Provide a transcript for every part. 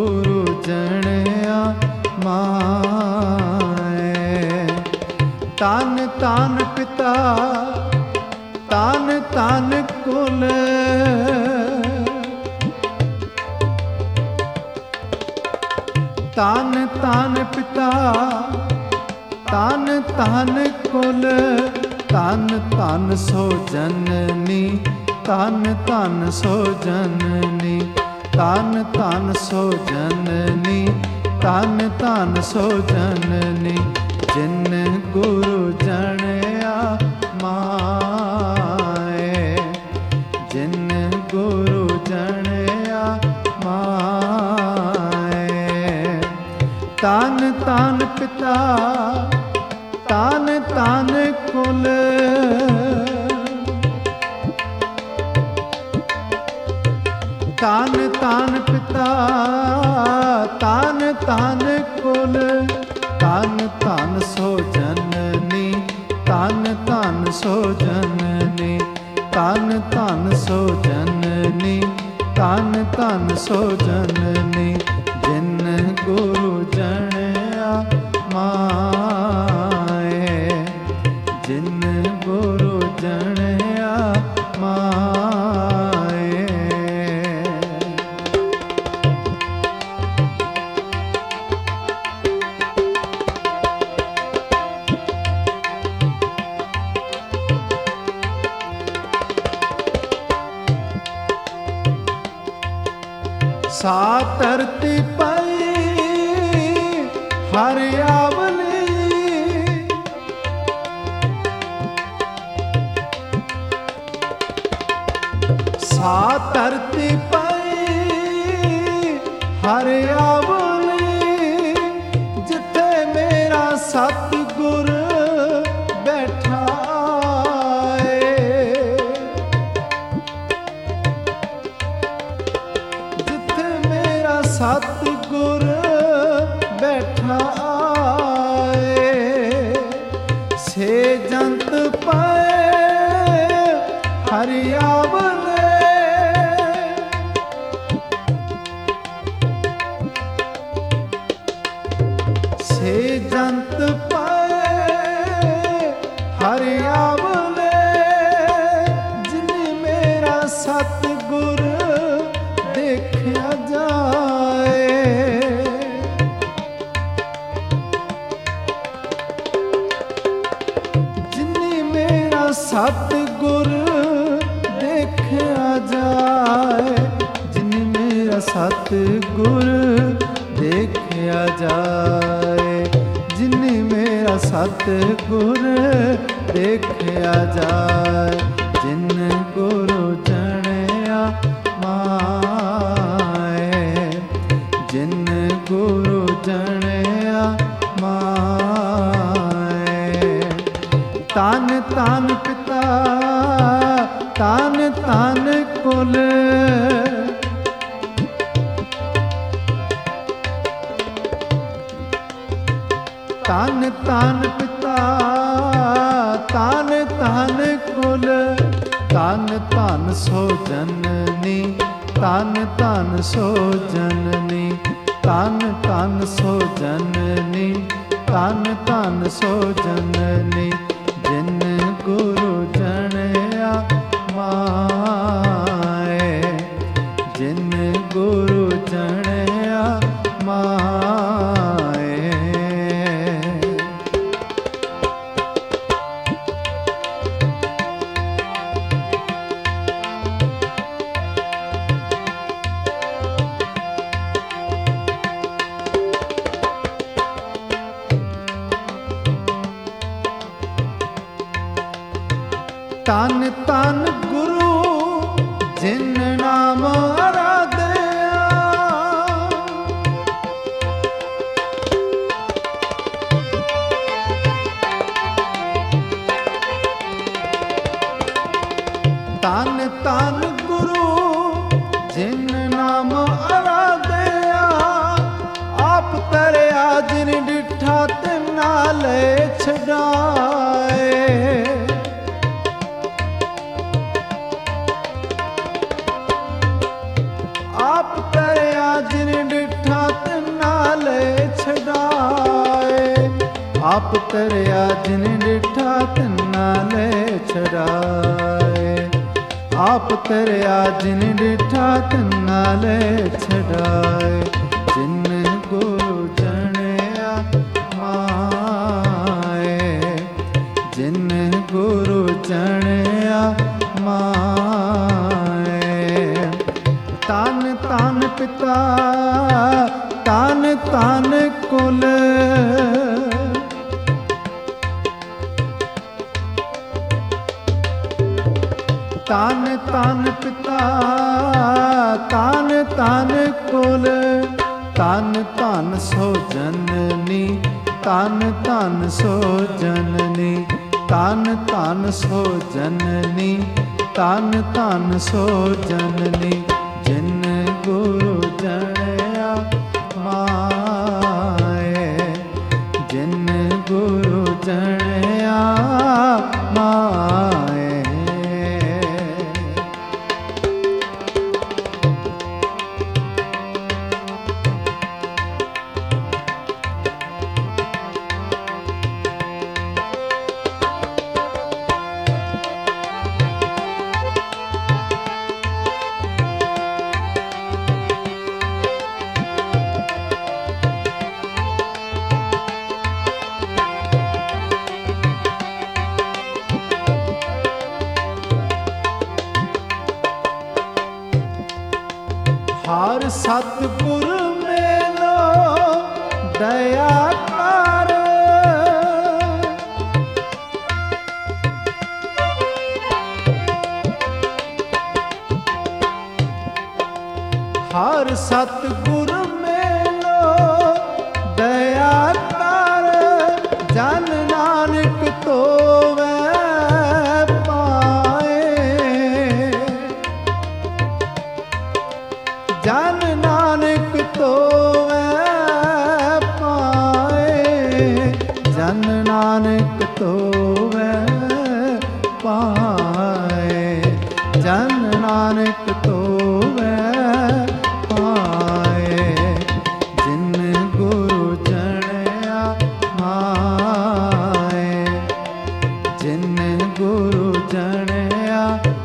ਗੁਰੂ ਜਣਿਆ ਮਾਏ। ਤਨ ਤਨ ਪਿਤਾ ਤਨ ਤਨ ਕੁਲ, ਤਨ ਤਨ ਪਿਤਾ ਤਨ ਤਨ ਕੁਲ, ਤਨ ਤਨ ਸੋ ਜਨਨੀ, ਤਨ ਤਨ ਸੋ ਜਨਨੀ, ਤਨ ਤਨ ਸੋ ਜਨਨੀ, ਤਨ ਤਨ ਸੋ ਜਨਨੀ, ਜਿਨ ਗੁਰੂ ਜਣਿਆ ਮਾਏ, ਜਿਨ ਗੁਰੂ ਜਣਿਆ ਮਾਏ। ਤਨ ਤਨ ਪਿਤਾ ਤਨ ਤਨ ਕੁਲ, ਤਨ ਤਨ ਪਿਤਾ ਤਨ ਤਨ ਕੁਲ, ਤਨ ਤਨ ਸੋ ਜਨਨੀ, ਤਨ ਤਨ ਸੋ ਜਨਨੀ, ਤਨ ਤਨ ਸੋ ਜਨਨੀ, ਤਨ ਤਨ ਸੋ ਜਨਨੀ, ਜਿਨ ਗੁਰੂ ਜਣਿਆ ਮਾਏ, ਜਿਨ ਗੁਰੂ ਜਣਿਆ ਮਾਏ। ਸਾ ਧਰਤੀ ਪਈ ਹਰਿਆਵਲੀ, ਸਾ ਧਰਤੀ ਪਈ ਹਰਿਆਵਲੀ, ਜਿੱਥੇ ਮੇਰਾ ਸਤਿਗੁਰ ਬੈਠਾ ਏ, ਜਿੱਥੇ ਮੇਰਾ ਸਤਿਗੁਰ ਬੈਠਾ ਏ, ਸੇ ਜੰਤ ਪਏ ਹਰਿਆਵਲੇ, ਸੇ ਜੰਤ ਪਏ ਹਰਿਆਵਲੇ, ਜਿਨੇ ਮੇਰਾ ਸਤਿਗੁਰ ਦੇਖਿਆ ਜਾਏ, ਜਿਨੇ ਮੇਰਾ ਸਤਿਗੁਰ ਦੇਖਿਆ ਜਾਏ, ਜਿਨੇ ਮੇਰਾ ਸਤਿਗੁਰ ਦੇਖਿਆ ਜਾਏ, ਜਿਨੇ ਮੇਰਾ ਸਤਿਗੁਰ ਦੇਖਿਆ ਜਾਏ, ਜਿਨ ਗੁਰੂ ਜਣਿਆ ਮਾਏ, ਜਿਨ ਗੁਰੂ ਜਣਿਆ ਮਾਏ। ਤਨ ਤਨ ਪਿਤਾ ਤਨ ਤਨ ਕੁਲ, ਤਨ ਤਨ ਪਿਤਾ ਤਨ ਤਨ ਕੁਲ, ਤਨ ਤਨ ਸੋ ਜਨਨੀ, ਤਨ ਤਨ ਸੋ ਜਨਨੀ, ਤਨ ਤਨ ਸੋ ਜਨਨੀ, ਤਨ ਤਨ ਸੋ ਜਨਨੀ, ਜਿਨ ਗੁਰੂ ਜਣਿਆ ਮਾਏ, ਜਿਨ ਗੁਰੂ ਜਣਿਆ ਮਾਏ। ਤਨ ਤਨ ਗੁਰੂ ਜਿਨ ਨਾਮ ਆਰਾਧਿਆ, ਤਨ ਤਨ ਗੁਰੂ ਜਿਨ ਨਾਮ ਆਰਾਧਿਆ, ਆਪ ਤਰਿਆ ਜਿਨ ਡਿਠਾ ਤੇ ਨਾਲੇ ਛਡਾਏ, ਆਪ ਤਰਿਆ ਜਿਨ ਡਿਠਾ ਤਿਨ ਨਾਲੇ ਛਡਾਏ। ਆਪ ਤਰਿਆ ਜਿਨ ਡਿਠਾ ਤਿਨ ਨਾਲੇ ਛਡਾਏ। ਜਿਨ ਗੁਰੂ ਜਣਿਆ ਮਾਏ। ਜਿਨ ਗੁਰੂ ਜਣਿਆ ਮਾਏ। ਤਨ ਤਨ ਪਿਤਾ ਤਨ ਤਨ ਕੁਲ। ਤਨ ਤਨ ਪਿਤਾ ਤਨ ਤਨ ਕੁਲ। ਤਨ ਤਨ ਸੋ ਜਨਨੀ ਤਨ ਤਨ ਸੋ ਜਨਨੀ। ਤਨ ਤਨ ਸੋ ਜਨਨੀ ਤਨ ਤਨ ਸੋ ਜਨਨੀ। ਜਿਨ ਗੁਰੂ ਜਣਿਆ ਮਾਏ। ਜਿਨ ਗੁਰੂ ਜਣਿਆ ਮਾਏ। ਹਰ ਸਤਿਗੁਰ ਮੇਲੋ ਦਇਆ ਕਰ। ਹਰ ਸਤਿਗੁਰ ਮੇਲੋ ਦਇਆ ਕਰ। ਜਨ ਨਾਨਕ ਤੋਵੈ ਪਾਏ। ਜਨ ਨਾਨਕ ਤੋਵੈ ਪਾਏ। ਜਨ ਨਾਨਕ ਤੋਵੈ ਪਾਏ। ਜਨ ਨਾਨਕ ਤੋਵੈ ਪਾਏ। ਜਿਨ ਗੁਰੂ ਜਣਿਆ ਮਾਏ। ਜਿਨ ਗੁਰੂ ਜਣਿਆ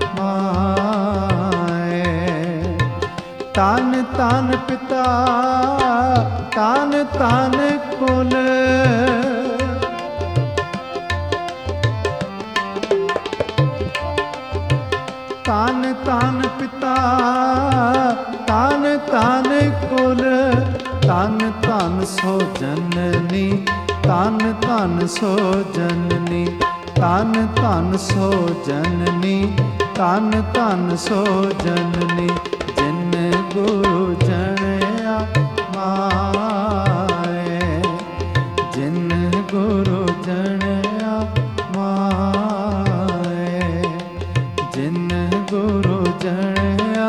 ਮਾਏ। ਤਨ ਤਨ ਪਿਤਾ ਤਨ ਤਨ ਕੁਲ। ਤਨ ਤਨ ਪਿਤਾ ਤਨ ਤਨ ਕੁਲ। ਤਨ ਤਨ ਸੋ ਜਨਨੀ ਤਨ ਤਨ ਸੋ ਜਨਨੀ। ਤਨ ਤਨ ਸੋ ਜਨਨੀ ਤਨ ਤਨ ਸੋ ਜਨਨੀ। ਜਿਨ ਗੁਰੂ ਜਣਿਆ ਮਾਏ। ਜਿਨ ਗੁਰੂ ਜਣਿਆ ਮਾਏ। ਜਿਨ ਗੁਰੂ ਜਣਿਆ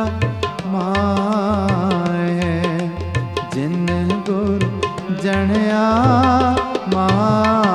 ਮਾਏ। ਜਿਨ ਗੁਰੂ ਜਣਿਆ ਮਾਏ।